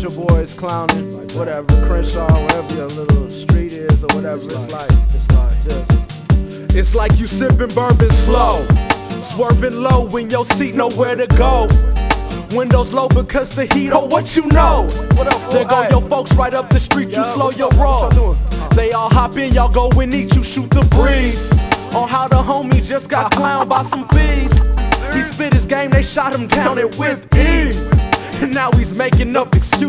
your boys clowning, whatever, Crenshaw, wherever your little street is or whatever. It's like you sipping bourbon slow, swerving low in your seat, nowhere to go. Windows low because the heat, oh what you know. There go your folks right up the street, you slow your roll. They all hop in, y'all go and eat, you shoot the breeze. On how the homie just got clowned by some fees. He spit his game, they shot him down and with ease. And now he's making up excuses.